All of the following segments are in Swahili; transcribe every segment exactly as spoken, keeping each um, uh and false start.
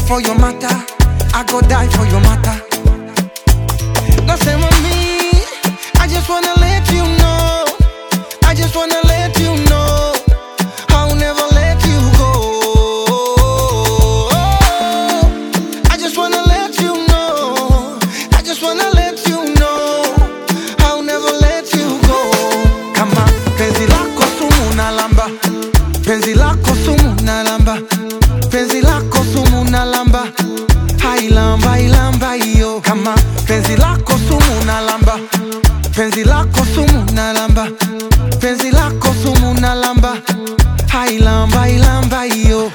for your matter. I go die for your matter. No say mommy, I just wanna let you know. I just wanna let you know. I'll never let you go. I just wanna let you know. I just wanna let you know. I'll never let you go. Kama penzi lako sumu na lamba, penzi lako sumu na lamba, penzi lako sumu na lamba, hailamba ilamba iyo. Kama penzi lako sumu na lamba, penzi lako sumu na lamba, penzi lako sumu na lamba, hailamba ilamba iyo.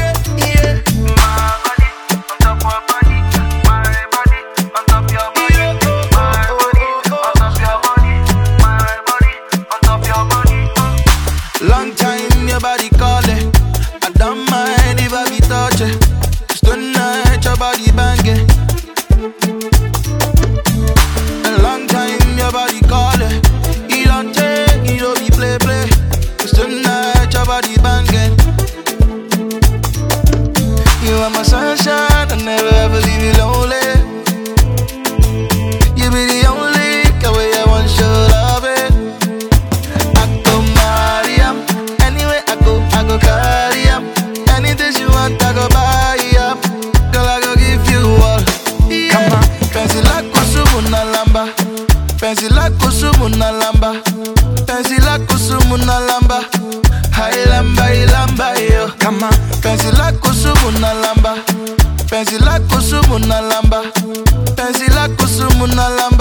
Long time your body calling, I don't mind if I be touching. It's tonight your body banging. A long time your body calling, you don't take, you don't be play play. It's tonight your body banging. You are my sunshine, I never ever leave you lonely. You be the only girl way I want your love it. I go carry up. Anything you want, I go buy up. Girl, I go give you all. Yeah. Come on. Penzi lako sumu na lamba, penzi lako sumu na lamba, penzi lako sumu na lamba, hai lamba ilamba yo. Come on. Penzi lako sumu na lamba, penzi lako sumu na lamba, penzi lako sumu na lamba.